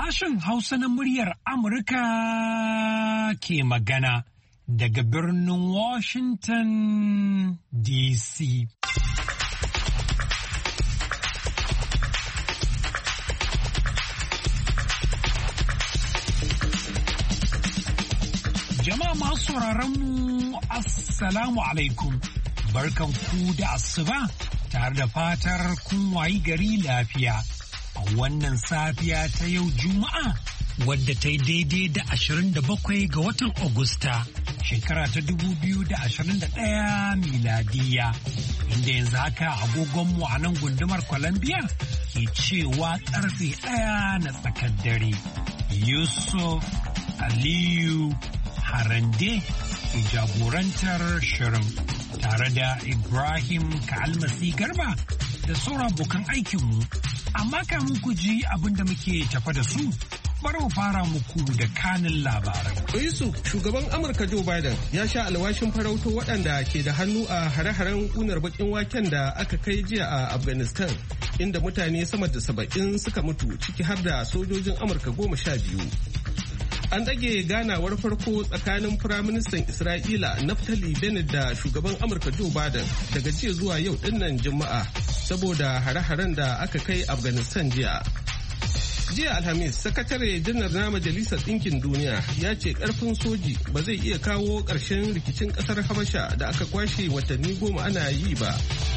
Sashen Hausa na muryar Amurka ke magana daga birnin Washington DC. Jama'a masu mu Assalamu alaikum, barkan ku da asuba tare da fatar kun wayi gari lafiya. A wannan safiya ta yau Juma'a wadda ta yi daidai da 27 ga watan Agusta shekara ta 2021 miladiya, inda yanzu haka agogonmu a nan gundumar Columbia ke cewa karfe 1 na tsakar dare. Yusuf Aliyu Harande ke jagorantar shirin tare da Ibrahim Ka'almasi Garba da sauran abokan aikinmu. Amma kamun ku ji abin da muke tafa da su, bari mu fara muku da kanin labarai. Yusuf, shugaban Amurka Joe Biden ya sha alwashin farauto waɗanda ke da hannu a hare-haren ƙunar baƙin waken da aka kai jiya a Afghanistan, inda mutane sama da 70 suka mutu, ciki har da sojojin Amurka 12. An ɗage ganawar farko tsakanin Firaministan Isra'ila Naftali Bennett da shugaban Amurka Joe Biden daga jiya zuwa yau dinnan Juma'a saboda hare-haren da aka kai Afghanistan jiya. Jiya Alhamis, Sakatare Janar na Majalisar Ɗinkin Duniya ya ce ƙarfin soji ba zai iya kawo ƙarshen rikicin ƙasar Habasha da aka kwashe watanni 10 ana yi ba.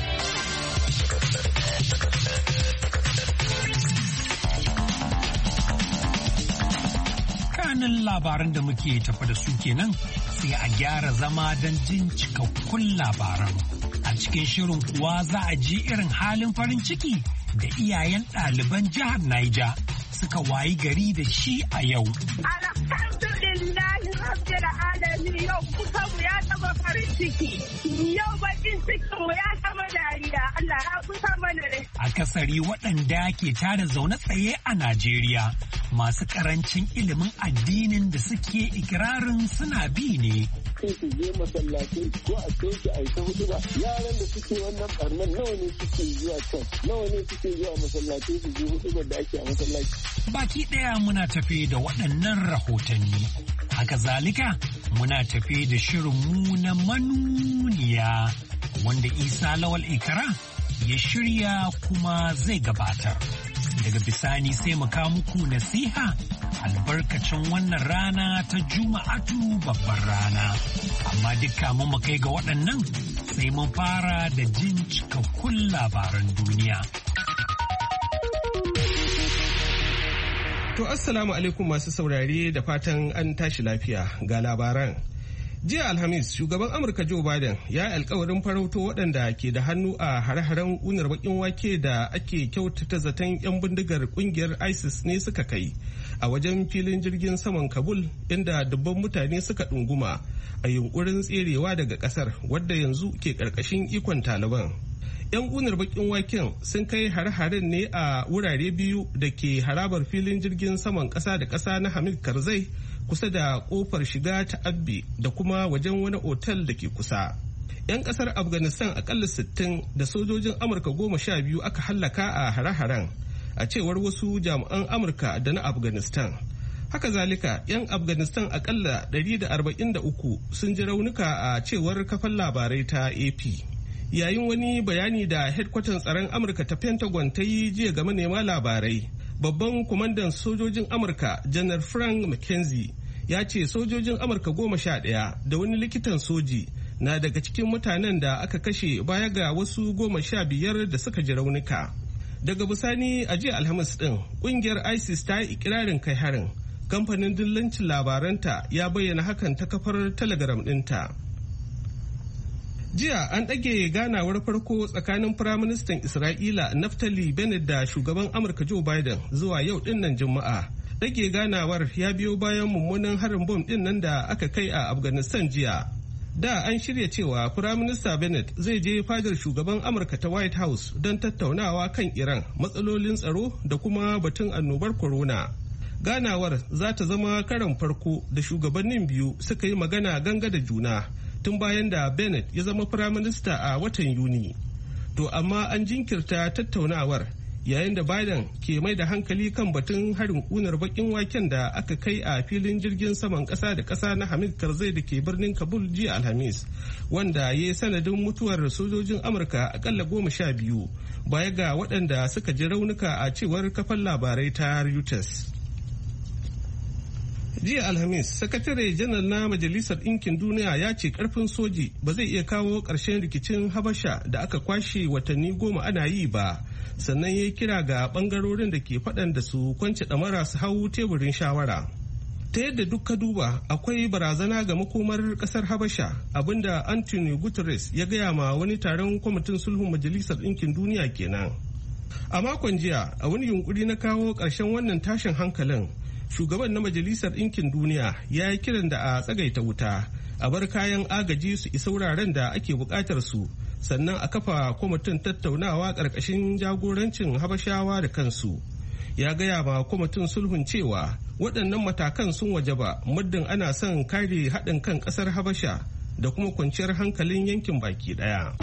Labaran da muke tafa da su kenan, sai a gyara zama don jin cikakkun labaran. A cikin shirin kuwa za a ji irin halin farin ciki da iyayen ɗaliban jihar Niger suka wayi gari da shi a yau. Alhamdulillahi rabbil alamin, yau kusanmu ya taba farin ciki, yau bakin cikinmu ya taba dariya, Allah ya kusa mana rai. Akasari waɗanda ke tada zaune tsaye a Najeriya masu ƙarancin ilimin addinin da suke ikirarin suna bi ne. Sai su je masallatai ko a coci a yi ta hudu ba, yaran da suke wannan ɓarnan nawa ne suke zuwa can, nawa ne suke zuwa masallatai su je hudu da ake a masallaci. Baki ɗaya muna tafe da waɗannan rahotanni. Haka zalika muna tafe da shirinmu na manuniya wanda Isa Lawal Ikara ya shirya kuma zai gabatar. Daga bisani sai mu kawo muku nasiha albarkacin wannan rana ta Juma'atu babbar rana. Amma dukka mu kai ga waɗannan sai mun fara da jin cikakkun labaran duniya. To assalamu alaikum masu saurare da fatan an tashi lafiya ga labaran. Jiya Alhamis, shugaban Amurka Joe Biden ya yi alkawarin farauto waɗanda ke da hannu a hare-haren ƙunar baƙin wake da ake kyautata zaton 'yan bindigar ƙungiyar ISIS ne suka kai a wajen filin jirgin saman Kabul, inda dubban mutane suka ɗunguma a yunkurin tserewa daga ƙasar wadda yanzu ke ƙarƙashin ikon Taliban. 'Yan ƙunar baƙin waken sun kai hare-haren ne a wurare biyu da ke harabar filin jirgin saman ƙasa da ƙasa na Hamid Karzai kusa da kofar shiga ta Abbi da kuma wajen wani otal da ke kusa. 'Yan kasar Afghanistan akalla 60 da sojojin Amurka 12 aka hallaka a hare-haren, a cewar wasu jami'an Amurka da na Afghanistan. Haka zalika, 'yan Afghanistan akalla 143 sun ji raunuka a cewar kafan labarai ta AP. Yayin wani bayani da hedkwatan tsaron Amurka ta Pentagon ta yi jiya ga manema labarai, babban kwamandan sojojin Amurka Janar Frank McKenzie ya ce sojojin Amurka 11 da wani likitan soji na daga cikin mutanen da aka kashe baya ga wasu 15 da suka ji raunuka. Daga bisani a jiya Alhamis din, kungiyar ISIS ta yi ikirarin kai harin. Kamfanin dillancin labaranta ya bayyana hakan ta kafar Telegram ɗinta. Jiya an ɗage ganawar farko tsakanin Firaministan Isra'ila Naftali Bennett da shugaban Amurka Joe Biden zuwa yau dinnan Juma'a. Ɗage ganawar ya biyo bayan mummunan harin bom ɗin nan da aka kai a Afghanistan jiya. Da an shirya cewa Firaminista Bennett zai je fadar shugaban Amurka ta White House don tattaunawa kan Iran, matsalolin tsaro da kuma batun annobar corona. Ganawar za ta zama karon farko da shugabannin biyu suka yi magana ganga da juna tun bayan da Bennett ya zama firaminista a watan Yuni. To amma an jinkirta tattaunawar yayin da Biden ke mai da hankali kan batun harin ƙunar bakin waken da aka kai a filin jirgin saman ƙasa da ƙasa na Hamid Karzai da ke birnin Kabul jiya Alhamis, wanda ya yi sanadin mutuwar sojojin Amurka akalla 12 baya ga waɗanda suka ji raunuka a cewar kafar labarai ta Reuters. Jiya Alhamis, sakatare janar na Majalisar Ɗinkin Duniya ya ce karfin soji ba zai iya kawo ƙarshen rikicin Habasha da aka kwashe watanni 10 ana yi ba, sannan ya yi kira ga ɓangarorin da ke faɗan da su kwance ɗamara su hau teburin shawara. Ta yadda duk ka duba akwai barazana ga makomar ƙasar Habasha, abinda Antonio Guterres ya gaya ma wani taron kwamitin sulhun Majalisar Ɗinkin Duniya kenan. A makon jiya, a wani yunkuri na kawo ƙarshen wannan tashin hankalin, shugaban na Majalisar Ɗinkin Duniya ya yi kiran da a tsagaita wuta, a bar kayan agaji su isa wuraren da ake buƙatar su, sannan a kafa kwamitin tattaunawa ƙarƙashin jagorancin Habashawa da kansu. Ya gaya ma kwamitin sulhun cewa waɗannan matakan sun wajaba muddin ana son kare haɗin kan ƙasar Habasha da kuma kwanciyar hankalin yankin baki ɗaya.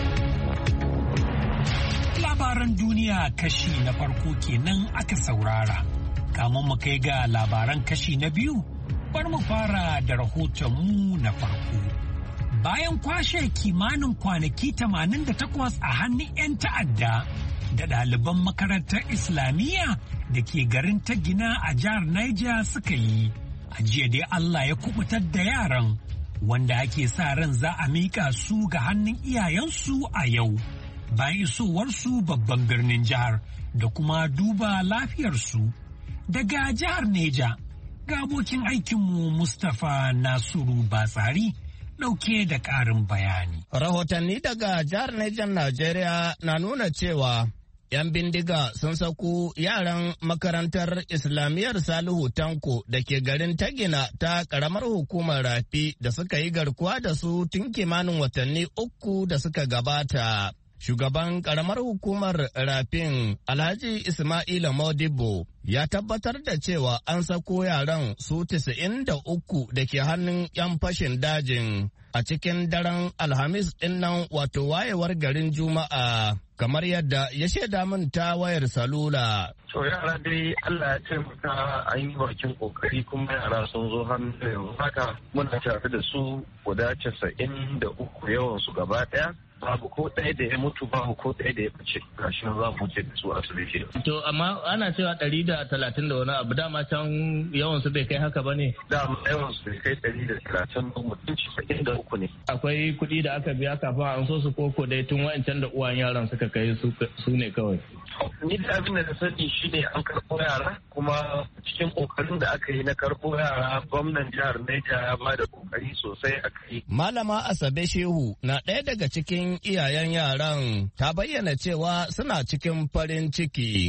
Labaran duniya kashi na farko kenan aka saurara. Kamun mu kai ga labaran kashi na biyu, bari mu fara da rahotonmu na farko. Bayan kwashe kimanin kwanaki 88 a hannun 'yan ta'adda da ɗaliban makarantar Islamiyya da ke garin Tagina a jihar Niger suka yi, a jiya dai Allah ya kubutar da yaran, wanda ake sa ran za a miƙa su ga hannun iyayensu a yau, bayan isowarsu babban birnin jihar da kuma duba lafiyarsu. Daga jihar Neja, ga abokin aikinmu Mustapha Nasiru Batsari ɗauke da ƙarin bayani. Rahotanni daga jihar Neja, Najeriya na nuna cewa 'yan bindiga sun sako yaran makarantar Islamiyyar Salihu Tanko da ke garin Tagina ta ƙaramar hukumar Rafi da suka yi garkuwa da su tun kimanin watanni 3 da suka gabata. Shugaban karamar hukumar Rafin Alhaji Ismaila Modibo ya tabbatar da cewa an sako yaran su 93 da ke hannun 'yan fashin dajin a cikin daren Alhamis dinnan, wato wayewar garin Juma'a, kamar yadda ya shaida min ta wayar salula. To yara dai Allah ya taimaka an yi bakin kokari kuma yara sun zo hannu da yanzu haka muna tare da su guda 93 yawan su gaba daya. Babu ko ɗaya da ya mutu, babu ko ɗaya da ya fice, gashi nan za mu wuce da su asibiti. To amma ana cewa 130 da wani abu, dama can yawan su bai kai haka ba ne? Dama yawan su bai kai 130 ba, mutum 93 ne. Akwai kuɗi da aka biya kafin an so su koko dai tun wa'ancan da uwan yaran suka kai su ne kawai. Ni da abin da na sani shi ne an karɓo yara, kuma cikin ƙoƙarin da aka yi na karɓo yara gwamnan jihar Niger ya ba da ƙoƙari sosai a kai. Malama Asabe Shehu na ɗaya daga cikin iyayen yaran, ta bayyana cewa suna cikin farin ciki.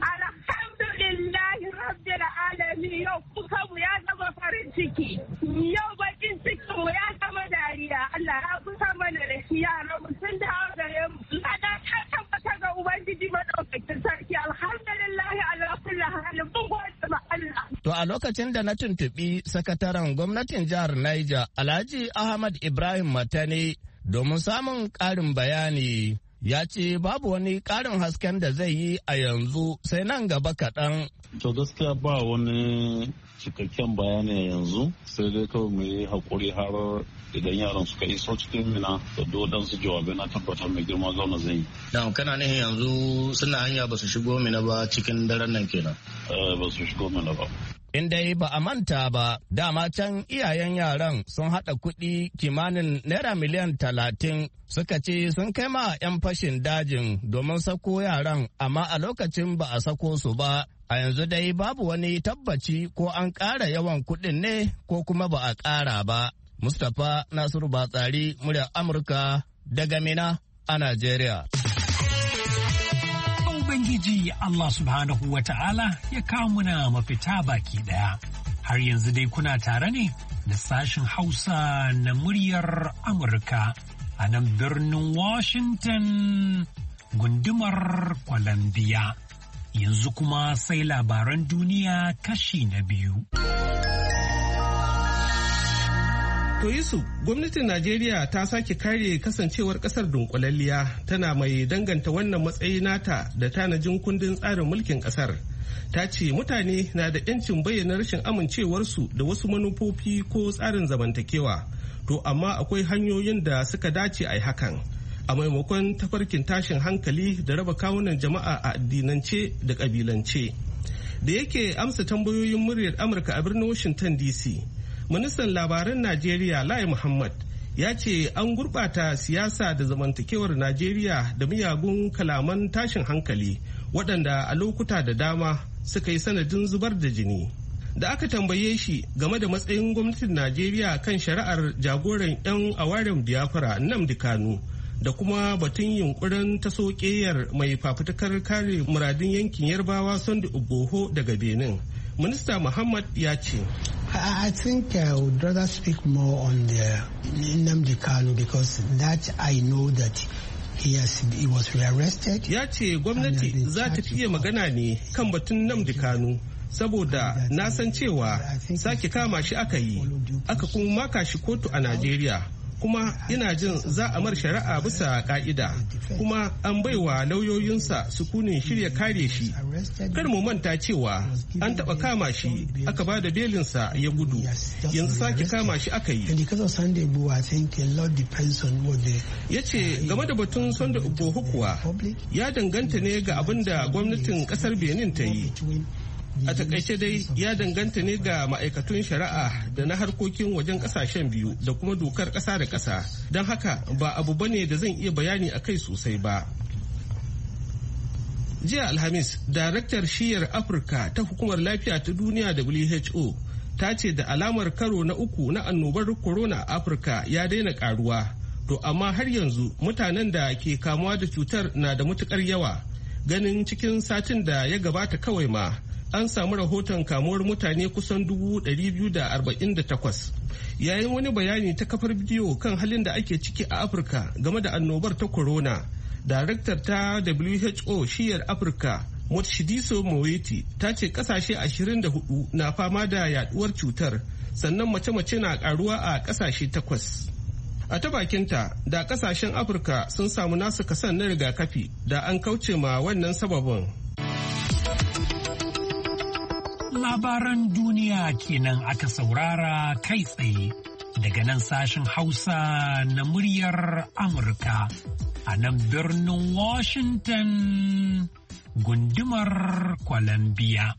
Alhamdulillahi rabbil alamin, yau kukanmu ya zama farin ciki. Yau bakin cikinmu ya zama dariya. Allah ya kusa mana da shi, yaran mu sun dawo gare mu. Lada ta tabbata ga Ubangiji madaukakin sarki. Alhamdulillahi ala kulli halin, mun gode ma Allah. To a lokacin da na tuntuɓi sakataren gwamnatin jihar Niger, Alhaji Ahmad Ibrahim Matane, domin samun ƙarin bayani, ya ce babu wani ƙarin hasken da zai yi a yanzu sai nan gaba kaɗan. To gaskiya ba wani cikakken bayani yanzu, sai dai kawai mu yi haƙuri har idan yaran suka iso cikin Mina da dodansu jawabai na tabbatar mai girma zauna zai yi. Dan kana nihin yanzu suna hanya ba su shigo Mina ba cikin daren nan kenan? Ba su shigo Mina ba. In dai ba a manta ba, dama can iyayen yaran sun haɗa kuɗi kimanin naira miliyan 30 suka ce sun kai ma 'yan fashin dajin domin sako yaran, amma a lokacin ba a sako su ba. A yanzu dai babu wani tabbaci ko an ƙara yawan kuɗin ne ko kuma ba a ƙara ba. Mustapha Nasiru Batsari, muryar Amurka daga Mina a Najeriya. Ubangiji Allah subhanahu wa ta'ala ya kawo muna mafita baki daya. Har yanzu dai kuna tare ne da sashen Hausa na muryar Amurka a nan birnin Washington gundumar Columbia. Yanzu kuma sai labaran duniya kashi na biyu. To Yusuf, gwamnatin Najeriya ta sake kare kasancewar kasar dunkulalliya tana mai danganta wannan matsayi nata da tanajin kundin tsarin mulkin kasar. Ta ce mutane na da 'yancin bayyana rashin amincewarsu da wasu manufofi ko tsarin zamantakewa. To amma akwai hanyoyin da suka dace a yi hakan. A maimakon tafarkin tashin hankali da raba kawunan jama'a a addinance da ƙabilance. Da yake amsa tambayoyin muryar Amurka a birnin Washington DC. Ministan labaran Najeriya Lai Muhammad ya ce an gurɓata siyasa da zamantakewar Najeriya da miyagun kalaman tashin hankali waɗanda a lokuta da dama suka yi sanadin zubar da jini. Da aka tambaye shi game da matsayin gwamnatin Najeriya kan shari'ar jagoran 'yan awaren Biafra Nnamdi Kanu da kuma batun yunkurin taso ƙeyar mai fafutukar kare muradun yankin Yarbawa Sunday Igboho daga Benin. Minista Muhammad ya ce, I think I would rather speak more on the Nnamdi Kanu because that I know that he was rearrested. Ya ce gwamnati za ta fiye magana ne kan batun Nnamdi Kanu saboda na san cewa sake kama shi aka yi, aka kuma maka shi kotu a Najeriya. Kuma ina jin za a mar shari'a bisa ka'ida kuma an baiwa lauyoyinsa sukunin shirya kare shi. Kar mu manta cewa an taɓa kama shi aka ba da belinsa ya gudu, yanzu sake kama shi aka yi. Ya ce game da batun Sunday Igboho kuwa ya danganta ne ga abin da gwamnatin ƙasar Benin ta yi. A takaice dai ya danganta ne ga ma'aikatun shari'a da na harkokin wajen kasashen biyu da kuma dokar kasa da kasa, don haka ba abu bane da zan iya bayani a kai sosai ba. Jiya Alhamis, daraktar shiyar Afirka ta Hukumar Lafiya ta Duniya WHO ta ce da alamar karo na uku na annobar corona a Afirka ya daina karuwa, to amma har yanzu mutanen da ke kamuwa da cutar na da matukar yawa, ganin cikin satin da ya gabata kawai ma an samu rahoton kamuwar mutane kusan 248. Yayin wani bayani ta kafar bidiyo kan halin da ake ciki a Afirka game da annobar ta corona, daraktar ta WHO shiyar Afirka Motshidiso Moeti ta ce kasashe 24 na fama da yaduwar cutar, sannan mace-mace na karuwa a kasashe 8. A ta bakinta, da kasashen Afirka sun samu nasu kasan na rigakafi da an kauce ma wannan sababin. Labaran duniya kenan aka saurara kai tsaye daga nan sashen Hausa na muryar Amurka a nan birnin Washington gundumar Columbia.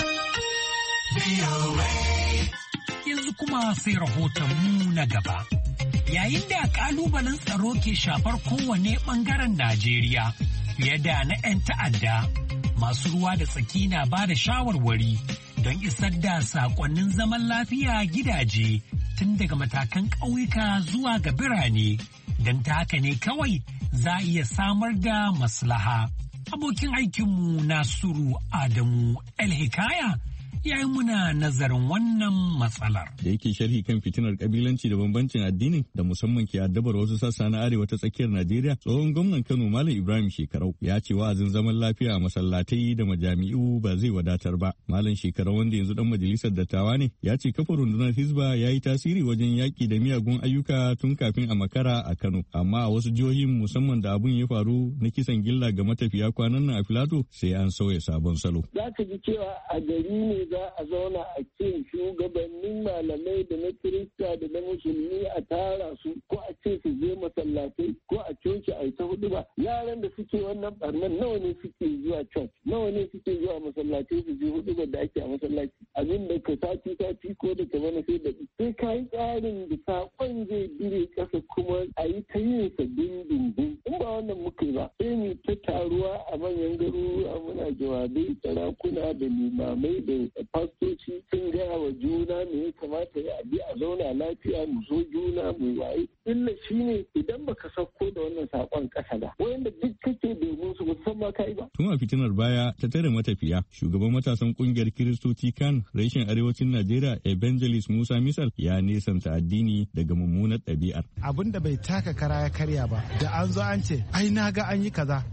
Yanzu kuma sai rahotonmu na gaba. Yayin da kalubalen tsaro ke shafar kowane bangaren Najeriya fiye da na 'yan ta'adda, masu ruwa da tsaki na ba da shawarwari don isar da saƙonnin zaman lafiya gidaje tun daga matakan ƙauyuka zuwa ga birane, don ta haka ne kawai za a iya samar da maslaha. Abokin aikinmu Nasiru Adamu El-Hikaya ya yi muna nazarin wannan matsalar. Da yake sharhi kan fitinar kabilanci da bambancin addini da musamman ke addabar wasu sassa na arewa ta tsakiyar Najeriya, tsohon gwamnan Kano Malam Ibrahim Shekarau ya ce wa'azin zaman lafiya a masallatai da majami'u ba zai wadatar ba. Malam Shekarau, wanda yanzu dan majalisar dattawa ne, ya ce kafa rundunar Hizba ya yi tasiri wajen yaki da miyagun ayyuka tun kafin a makara a Kano, amma a wasu jihohin musamman da abun ya faru na kisan gilla ga matafiya kwanan nan a Filato sai an sauya sabon salo. Za ka ji cewa a gari ne za a zauna a ce shugabannin malamai da na kirista da na musulmi a tara su, ko a ce su je masallatai ko a coci a ta hudu ba. Yaran da suke wannan barnan nawa ne suke zuwa church, nawa ne suke zuwa masallatai su je hudu da ake a masallaci, abin da ka sati ko da ka mana sai da sai ka yi tsarin da sakon zai dire kasa kuma a yi ta yin sa dindindin. In ba wannan muka ba sai mu ta taruwa a manyan garuruwa muna jawabai, sarakuna da limamai da fastoci sun gaya wa juna me ya kamata ya abi a zauna lafiya, mu so juna mu waye. Illa shi ne idan baka sauko da wannan sakon kasa ba, wanda duk kake domin su musamman kai ba. Tun a fitinar baya ta tare matafiya, shugaban matasan kungiyar Kiristoci kan reshen arewacin Najeriya Evangelist Musa Misal ya nesanta addini daga mummunar ɗabi'ar. Abin da bai taka kara ya karya ba, da an zo an ce ai na ga an yi kaza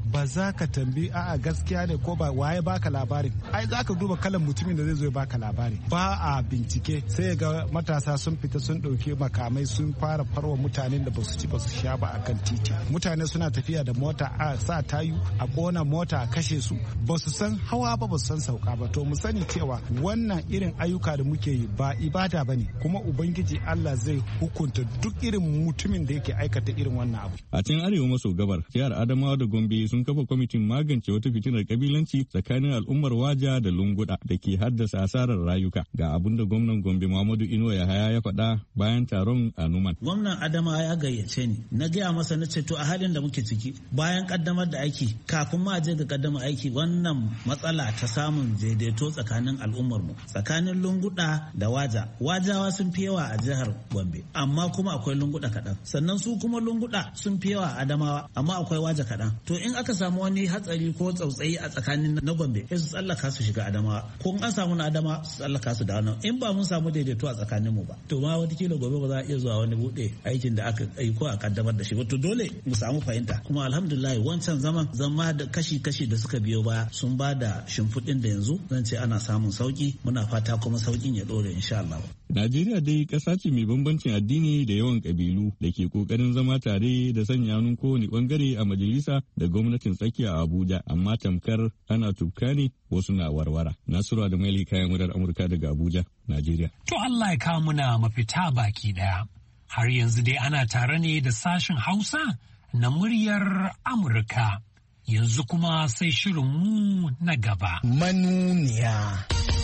ba za ka tambi a'a gaskiya ne ko ba waye baka labarin. Ai za ka duba kalan mutumin da zai zo ya baka labari. Ba a bincike sai ga matasa sun fita sun ɗauki makamai sun fara farwa mutanen da basu ci basu sha ba akan titi. Mutane suna tafiya da mota a sa tayu a kona mota a kashe su basu san hawa ba basu san sauka ba. To mu sani cewa wannan irin ayyuka da muke yi ba ibada bane kuma ubangiji Allah zai hukunta duk irin mutumin da yake aikata irin wannan abu. A cikin arewa maso gabar jihar Adamawa da Gombe sun kafa kwamitin magance wata fitinar kabilanci tsakanin al'ummar Waja da Lunguda da ke haddasa asarar rayuka. Ga abin da gwamnan Gombe Muhammadu Inuwa Yahaya ya faɗa bayan taron a Numan. Gwamnan Adamawa ya gayyace ni na gaya masa na ce to a halin da muke ciki bayan kaddamar da aiki kafin ma je ga kaddamar aiki wannan matsala ta samun daidaito tsakanin al'ummar mu tsakanin Lunguda da Wajawa sun fi yawa a jihar Gombe amma kuma akwai Lunguda kaɗan sannan su kuma Lunguda sun fi yawa a Adamawa amma akwai Waja kaɗan to in aka samu wani hatsari ko tsautsayi a tsakanin na Gombe sai su tsallaka su shiga Adamawa ko in an samu na Adamawa su tsallaka su da nan in ba mun samu daidaito a tsakanin mu ba to ma watakila gobe ba za a iya zuwa wani bude aikin da aka yi ko a kaddamar da shi to dole mu samu fahimta kuma alhamdulillah wancan zama da kashi da suka biyo baya sun ba da shimfiɗin da yanzu zan ce ana samun sauki muna fata kuma saukin ya dore insha Allah. Najeriya dai ƙasa ce mai bambancin addini da yawan ƙabilu da ke ƙoƙarin zama tare da sanya hannun kowane ɓangare a majalisa da gwamnatin tsakiya a Abuja amma tamkar ana tufka ne wasu na warwara. Nasiru da Maili kayan murar Amurka daga Abuja, Najeriya. To Allah ya kawo muna mafita baki ɗaya. Har yanzu dai ana tare ne da sashen Hausa na muryar Amurka. Yanzu kuma sai shirinmu na gaba. Manuniya.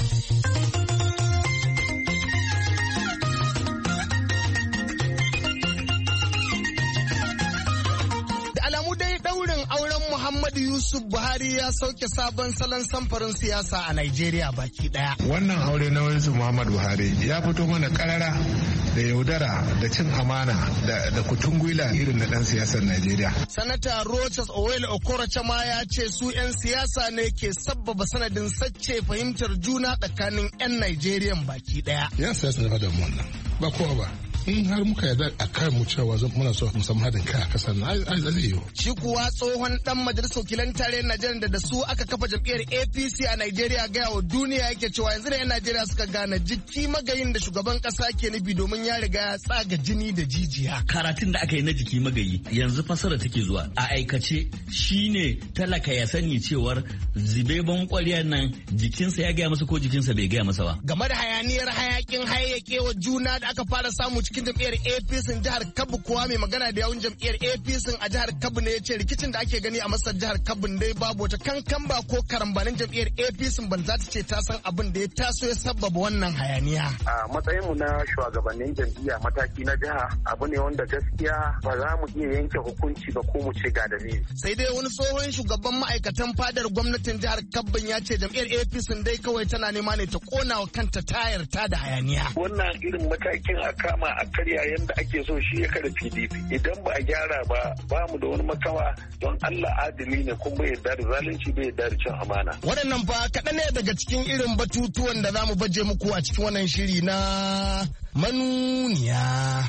Muhammadu Yusuf Buhari ya sauke sabon salon samfarin siyasa a Najeriya baki daya. Wannan aure na Yusuf Muhammadu Buhari ya fito mana karara da yaudara da cin amana da kutungwila irin na dan siyasar Najeriya. Sanata Rochas Owele Okorocha ma ya ce su 'yan siyasa ne ke sabbaba sanadin sace fahimtar juna tsakanin 'yan Najeriya baki daya. 'Yan siyasa ne da wannan ba kowa ba. In har muka yarda a kan mu cewa muna so mu samu haɗin kai a kasar nan ai zai yiwu. Shi kuwa tsohon dan majalisar wakilan tarayyar Najeriya da su aka kafa jam'iyyar APC a Najeriya gaya wa duniya yake cewa yanzu da 'yan Najeriya suka gane jiki magayin da shugaban kasa ke nufi domin ya riga ya tsaga jini da jijiya. Karatun da aka yi na jiki magayi yanzu fasara take zuwa a aikace shine talaka ya sani cewar zibebon ƙwaryar nan jikinsa ya gaya masa ko jikinsa bai gaya masa ba. Game da hayaniyar hayakin hayayyakewa juna da aka fara samu cikin jam'iyyar APC jihar Kebbi kuwa mai magana da yawun jam'iyyar APC a jihar Kebbi ne ya ce rikicin da ake gani a masar jihar Kebbi dai babu wata kankan ba ko karambanin jam'iyyar APC ban za ta ce ta san abin da ya taso ya sabbaba wannan hayaniya. A matsayinmu na shugabannin jam'iyya mataki na jiha abu ne wanda gaskiya ba za mu iya yanke hukunci ba ko mu ce ga dalili. Sai dai wani tsohon shugaban ma'aikatan fadar gwamnatin jihar Kebbi ya ce jam'iyyar APC dai kawai tana nema ne ta kona wa kanta tayar ta da hayaniya. Wannan irin matakin a kama a karya yadda ake so shi ya kada PDP idan ba a gyara ba mu da wani makawa don Allah adili ne kuma bai yarda da zalunci bai yarda da cin amana. Waɗannan fa kaɗan ne daga cikin irin batutuwan da za mu baje muku a cikin wannan shiri na manuniya.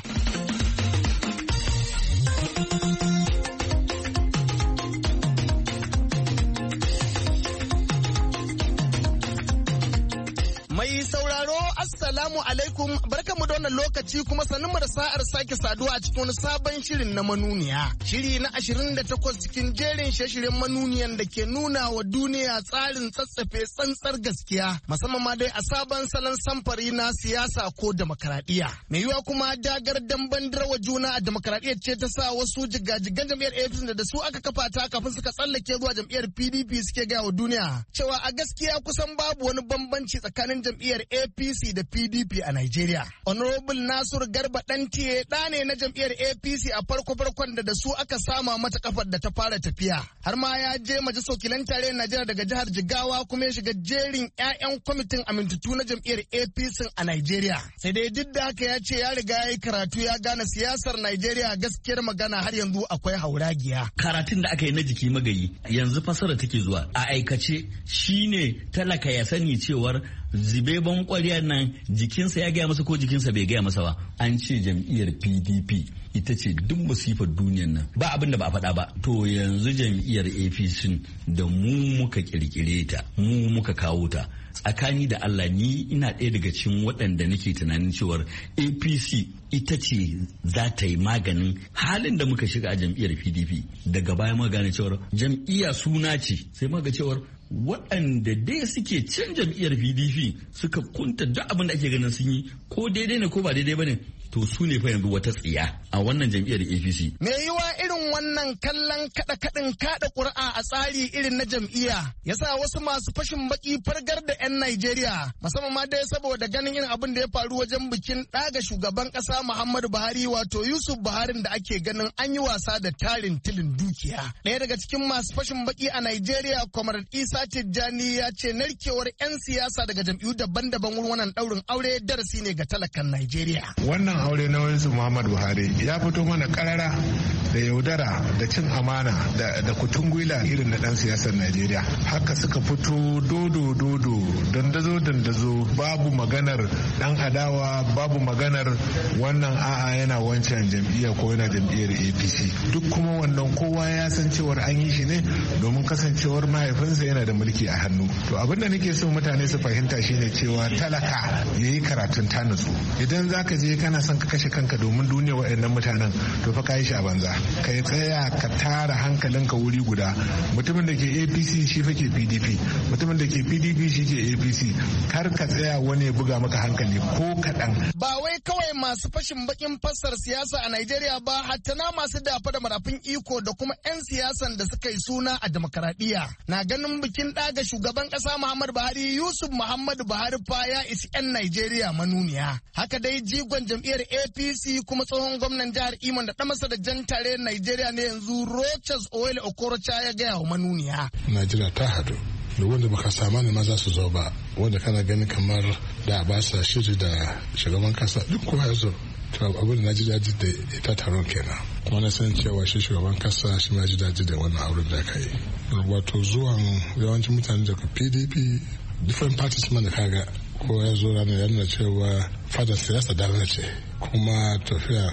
Mai sauraro Assalamu alaikum barkanmu da wannan lokaci kuma sannunmu da sa'ar sake saduwa a cikin wani sabon shirin na manuniya. Shiri na 28 cikin jerin shirye-shiryen manuniyan da ke nuna wa duniya tsarin tsatsafe tsantsar gaskiya musamman ma dai a sabon salon samfari na siyasa ko demokaradiyya. Mai yiwa kuma dagar damban wa juna a demokaradiyya ce ta sa wasu jigajigan jam'iyyar APC da su aka kafa ta kafin suka tsallake zuwa jam'iyyar PDP suke gaya wa duniya cewa a gaskiya kusan babu wani bambanci tsakanin jam'iyyar APC da PDP a Najeriya. Honorable Nasiru Garba Dantiye ɗa ne na jam'iyyar APC a farko-farkon da su aka sama mata kafar da ta fara tafiya. Har ma ya je majalisar wakilan tarayyar Najeriya daga jihar Jigawa kuma ya shiga jerin 'ya'yan kwamitin amintattu na jam'iyyar APC a Najeriya. Sai dai duk da haka ya ce ya riga ya yi karatu ya gane siyasar Najeriya gaskiyar magana har yanzu akwai hauragiya. Karatun da aka yi na jiki magayi yanzu fasara take zuwa a aikace shine talaka ya sani cewar zibebon ƙwaryar nan jikinsa ya gaya masa ko jikinsa bai gaya masa ba. An ce jam'iyyar PDP ita ce duk masifar duniyan nan ba abin da ba a faɗa ba. To yanzu jam'iyyar APC da mu muka kirkire ta, mu muka kawo ta. Tsakani da Allah ni ina ɗaya daga cikin waɗanda nake tunanin cewar APC ita ce za ta yi maganin halin da muka shiga a jam'iyyar PDP. Daga baya muka gane cewar jam'iyya suna ce, sai muka ga cewar waɗanda dai suke can jam'iyyar PDP suka kunta duk abin da ake ganin sun yi ko daidai ne ko ba daidai ba ne, to su ne fa yanzu wata tsiya a wannan jam'iyyar APC. Me yiwa irin wannan kallon kaɗin kaɗa ƙuri'a a tsari irin na jam'iyya yasa wasu masu fashin baki fargar da 'yan Najeriya, musamman ma dai saboda ganin irin abin da ya faru wajen bikin ɗaga shugaban ƙasa Muhammadu Buhari wato Yusuf Buhari da ake ganin an yi wasa da tarin tilin dukiya. Ɗaya daga cikin masu fashin baki a Najeriya, Comrade Isa Tijjani, ya ce narkewar 'yan siyasa daga jam'iyyu daban-daban wurin wannan ɗaurin aure darasi ne ga talakan Najeriya. Wannan aure na Yusuf Muhammadu Buhari ya fito mana karara da yaudara da cin amana da kutungwila irin na dan siyasar Najeriya. Haka suka fito dodo dandazo babu maganar dan adawa, babu maganar wannan a'a yana wancan jam'iyya ko yana jam'iyyar APC. Duk kuma wannan kowa ya san cewar an yi shi ne domin kasancewar mahaifinsa yana da mulki a hannu. To abin da nake so mutane su fahimta shine cewa talaka yayi karatun ta nutsu. Idan zaka je kana son ka kashe kanka domin duniya waɗannan mutanen, to fa kai shi a banza. Ka tsaya ka tara hankalinka wuri guda. Mutumin da ke APC shi fa ke PDP, mutumin da ke PDP shi ke APC. Kar ka tsaya wani ya buga maka hankali ko kaɗan. Ba wai kawai masu fashin bakin fassar siyasa a Najeriya ba, hatta na masu dafa da marafin iko da kuma 'yan siyasan da suka yi suna a demokaradiyya na ganin bikin ɗaga shugaban ƙasa Muhammadu Buhari Yusuf Muhammadu Buhari fa ya isi 'yan Najeriya manuniya. Haka dai jigon jam'iyyar APC kuma tsohon gwamnan jihar Imo da ɗamasa da jan tare Najeriya ne yanzu Rochas Owele Okorocha ya gaya wa manuniya. Najeriya ta hadu da wanda baka sama ne ma za su zo ba, wanda kana gani kamar da ba sa shiri da shugaban kasa duk kowa ya zo. To abin da Najeriya ji da ita taron kenan. Kuma na san cewa shi shugaban kasa shi ma ji daji da wannan auren da aka yi. Wato zuwan yawancin mutane daga PDP different parties man da kaga ko ya zo ranar yana cewa fadar siyasa da ce kuma tafiya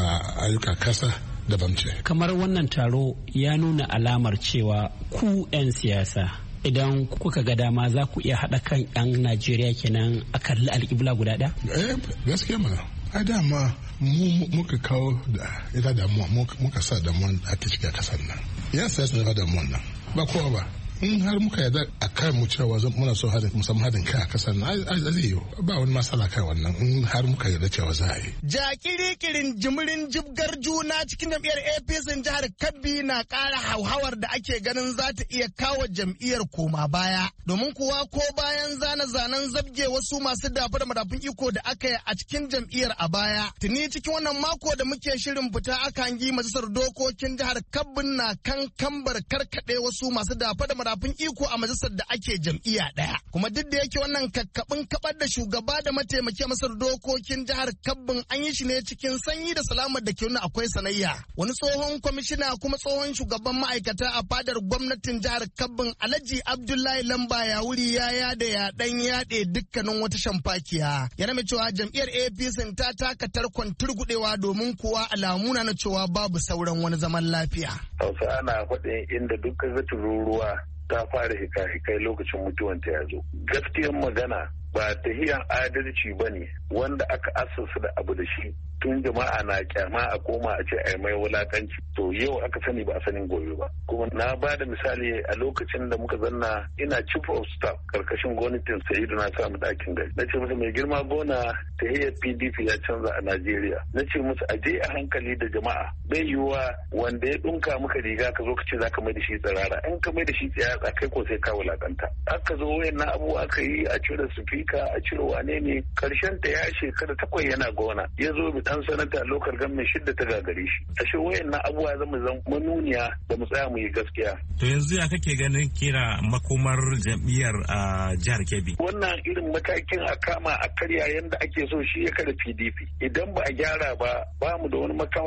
a ayyuka kasa daban ce. Kamar wannan taro ya nuna alamar cewa ku 'yan siyasa idan kuka ga dama za ku iya haɗa kan 'yan Najeriya kenan a kalli alƙibla guda ɗaya? Gaskiya mana. A dama muka kawo da ita damuwa muka sa damuwa a cikin kasar nan. 'Yan siyasa na damuwa nan ba kowa ba. In har muka yarda a kan mu cewa muna so musamman haɗin kai a kasar nan zai yi ba wani matsala kai wannan in har muka yarda cewa za a yi. Jakirikirin jimirin jibgar juna cikin jam'iyyar APC jihar Kebbi na ƙara hauhawar da ake ganin za ta iya kawo jam'iyyar koma baya. Domin kuwa ko bayan zane-zanen zabge wasu masu dafa da madafun iko da aka yi a cikin jam'iyyar a baya. Tuni cikin wannan mako da muke shirin fita aka hangi majalisar dokokin jihar Kebbi na kan kambar karkaɗe wasu masu dafa da madafun iko a majalisar da ake jam'iyya ɗaya. Kuma duk da yake wannan kakkaɓin kaɓar da shugaba da mataimaki masar dokokin jihar Kabbin an yi shi ne cikin sanyi da salamar da ke nuna akwai sanayya. Wani tsohon kwamishina kuma tsohon shugaban ma'aikata a fadar gwamnatin jihar Kabbin Alhaji Abdullahi Lamba ya wuri ya yada ya dan yaɗe dukkanin wata shamfakiya. Ya name cewa jam'iyyar APC ta taka tarkon turgudewa domin kuwa alamu na cewa babu sauran wani zaman lafiya. Hausa ana faɗin inda dukkan ruwa ta fara hika-hikai lokacin mutuwanta ya zo. Gaskiyar magana ba tahiyan adalci ba ne wanda aka asasa da abu da shi tun jama'a na kyama a koma a ce ai mai wulakanci to yau aka sani ba a sanin gobe ba. Kuma na ba da misali a lokacin da muka zanna ina chief of staff karkashin gwamnatin Sa'idu na samu dakin gari. Na ce masa mai girma gona tahiyar PDP ya canza a Najeriya. Na ce musu a je a hankali da jama'a. Bai yiwuwa wanda ya dunka maka riga ka zo ka ce za ka mai da shi tsirara. In ka mai da shi tsirara kai ko sai ka wulakanta. Aka zo wayannan abubuwa aka yi a cire sufika a cire wane ne karshen ta ya shekara 8 yana gona. Ya zo dan sanata lokal gamin 6 ta gagare shi. Ashe wayannan abubuwa zama zan manuniya da mu tsaya mu yi gaskiya. To yanzu ya kake ganin kira makomar jam'iyyar a jihar Kebbi? Wannan irin matakin a kama a karya yanda ake so shi ya kada PDP. Idan ba a gyara ba mu da wani makawa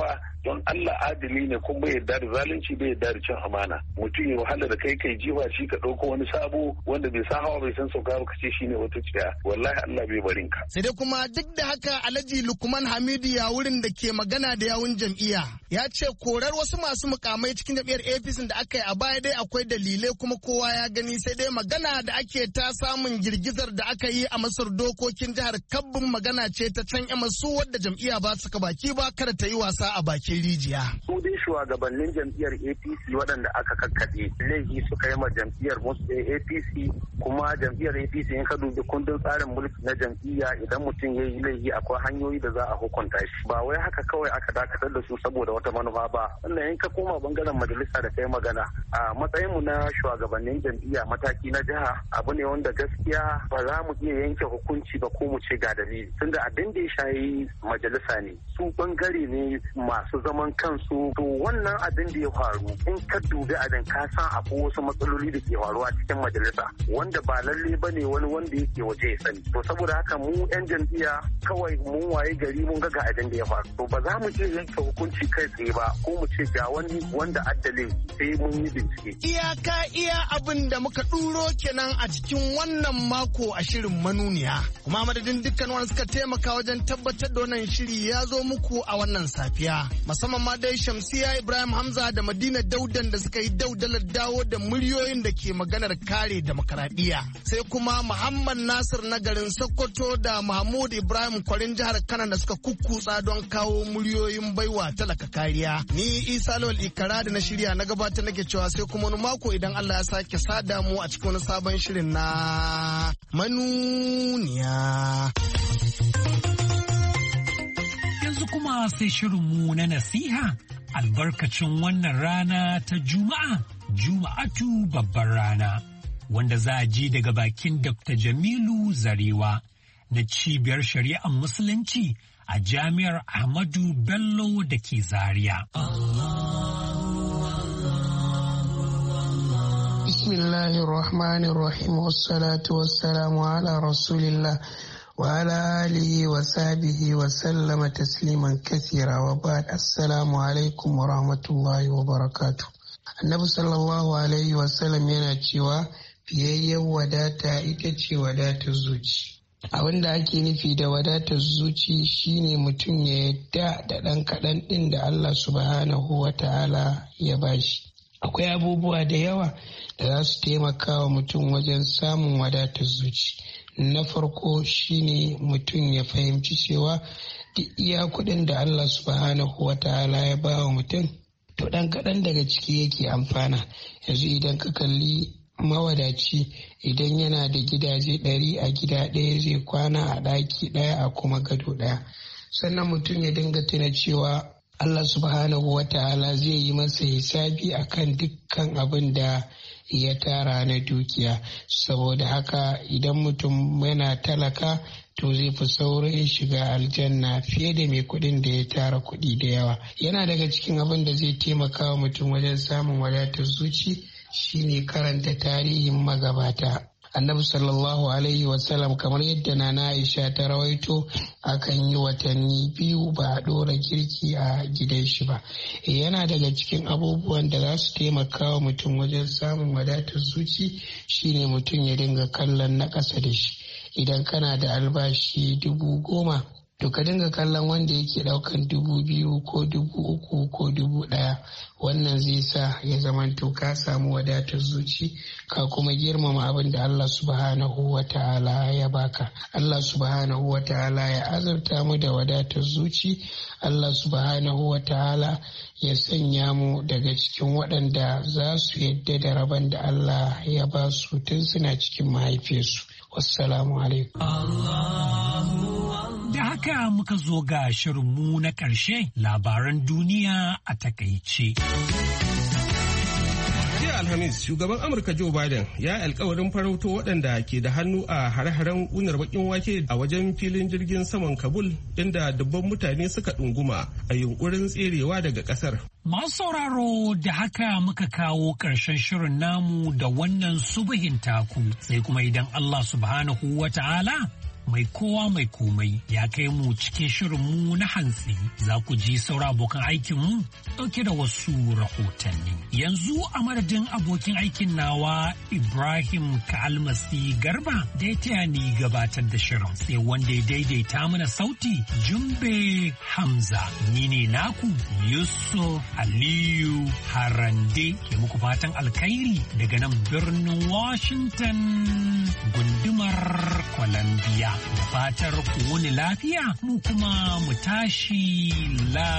don Allah adili ne kuma bai yarda da zalunci bai yarda da cin amana. Mutum ya wahala da kai jiwa shi ka ɗauko wani sabo wanda bai san hawa bai san sauka ba ka ce shine wata ciya. Wallahi Allah bai barin ka. Sai dai kuma duk da haka Alhaji Lukman Hamidu ya wurin da ke magana da yawun jam'iyya ya ce korar wasu masu mukamai cikin jam'iyyar APC da aka yi a baya dai akwai dalilai kuma kowa ya gani, sai dai magana da ake ta samun girgizar da aka yi a masar dokokin jihar Kabbin magana ce ta can masu wadda jam'iyya ba su ka baki ba kada ta yi wasa a bakin rijiya. Su dai shugabannin jam'iyyar APC waɗanda aka kakkaɗe laifi suka yi ma jam'iyyar APC, kuma jam'iyyar APC in ka dubi kundin tsarin mulki na jam'iyya idan mutum ya yi laifi akwai hanyoyi da za a hukunta shi, ba wai haka kawai aka dakatar da su saboda wata manufa ba. Sannan in ka koma bangaren majalisa da kai magana a matsayin mu na shugabannin jam'iyya mataki na jiha, abu ne wanda gaskiya ba za mu iya yanke hukunci ba ko mu ce ga dalili, tunda abin da ya shayi majalisa ne, su bangare ne masu zaman kansu. To wannan abin da ya faru in ka dubi abin ka san akwai wasu matsaloli da ke faruwa cikin majalisa wanda ba lalle ba ne wani wanda yake waje ya sani. To saboda haka mu 'yan jam'iyya kawai mun waye gari mun ga abin da ya faru, to ba za mu iya yanke hukunci kai tsaye ba ko mu ce ga wani wanda addalin sai mun yi bincike. Iya abin da muka ɗuro kenan a cikin wannan mako a shirin manuniya, kuma madadin dukkan wanda suka taimaka wajen tabbatar da wannan shiri ya zo muku a wannan safiya, musamman ma dai Shamsiya Ibrahim Hamza da Madina Daudan da suka yi daudalar dawo da muryoyin da ke maganar kare demokaradiyya, sai kuma Muhammad Nasir na garin Sokoto da Mahmud Ibrahim Kwarin jihar Kano da suka kukkutsa don kawo muryoyin baiwa talaka kariya. Ni Isa Lawal Ikara da na shirya na gabatar nake cewa sai kuma wani mako idan Allah ya sake sada mu a cikin wani sabon shirin na manuniya. Yanzu kuma sai shirinmu na nasiha albarkacin wannan rana ta Juma'a, Juma'atu babbar rana, wanda za a ji daga bakin Dr. Jamilu Zarewa na Cibiyar Shari'ar Musulunci a Jami'ar Ahmadu Bello da ke Zaria. Bismillahirrahmanirrahim, wassalatu wassalamu ala rasulillah wa ala alihi wa sahbihi wa sallama tasliman kathira wa ba'd. Assalamu alaikum wa rahmatullahi wa barakatuh. Annabi sallallahu alaihi wa sallam yana cewa fiyayyen wadata ita ce wadatar zuci. Abin da ake nufi da wadatar zuci shine mutum ya yadda da ɗan kaɗan ɗin da Allah subhanahu wa ta'ala ya bashi. Akwai abubuwa da yawa da za su taimaka wa mutum wajen samun wadatar zuci. Na farko shine mutum ya fahimci cewa duk iya kuɗin da Allah subhanahu wa ta'ala ya ba wa mutum, to ɗan kaɗan daga ciki yake amfana. Yanzu idan ka kalli mawadaci, idan yana da gidaje 100 a gida ɗaya zai kwana a ɗaki ɗaya a kuma gado ɗaya. Sannan mutum ya dinga tuna cewa Allah subhanahu wa ta'ala zai yi masa hisabi akan dukkan abin da ya tara na dukiya. Saboda haka idan mutum yana talaka to zai fi saurin shiga aljanna fiye da mai kuɗin da ya tara kuɗi da yawa. Yana daga cikin abin da zai taimaka wa mutum wajen samun wadatar zuci shine karanta tarihin magabata. Annabi sallallahu alaihi wasallam, kamar yadda Nana Aisha ta rawaito, akan yi watanni 2 ba a ɗora girki a gidan shi ba. Yana daga cikin abubuwan da za su taimaka wa mutum wajen samun wadatar zuci shine mutum ya dinga kallon na ƙasa da shi. Idan kana da albashi 10,000, to ka dinga kallon wanda yake daukan 2,000 ko 3,000 ko 1,000. Wannan zai sa ya zamanto ka samu wadatar zuci, ka kuma girmama abin da Allah subhanahu wa ta'ala ya baka. Allah subhanahu wa ta'ala ya azurta mu da wadatar zuci. Allah subhanahu wa ta'ala ya sanya mu daga cikin waɗanda za su yadda da rabon da Allah ya ba su tun suna cikin mahaifiyarsu. Wassalamu alaikum. Da haka muka zo ga shirinmu na ƙarshe, labaran duniya a takaice. Jiya Alhamis, shugaban Amurka Joe Biden ya alkawarin farauto waɗanda ke da hannu a hare-haren ƙunar bakin wake a wajen filin jirgin saman Kabul, inda dubban mutane suka ɗunguma a yunkurin tserewa daga ƙasar. Masu sauraro, da haka muka kawo ƙarshen shirin namu da wannan subuhin taku, sai kuma idan Allah subhanahu wa ta'ala mai kowa mai komai ya kai mu cikin shirinmu na hantsi za ku ji saura abokan aikinmu ɗauke da wasu rahotanni. Yanzu a madadin abokin aikin nawa Ibrahim Ka'almasi Garba da ya taya ni gabatar da shirin sai wanda ya daidaita mana sauti Jumbe Hamza. Ni ne naku Yusuf Aliyu Harande ke muku fatan alkhairi daga nan birnin Washington gundumar Columbia. Da fatar ku wuni lafiya mu kuma mu tashi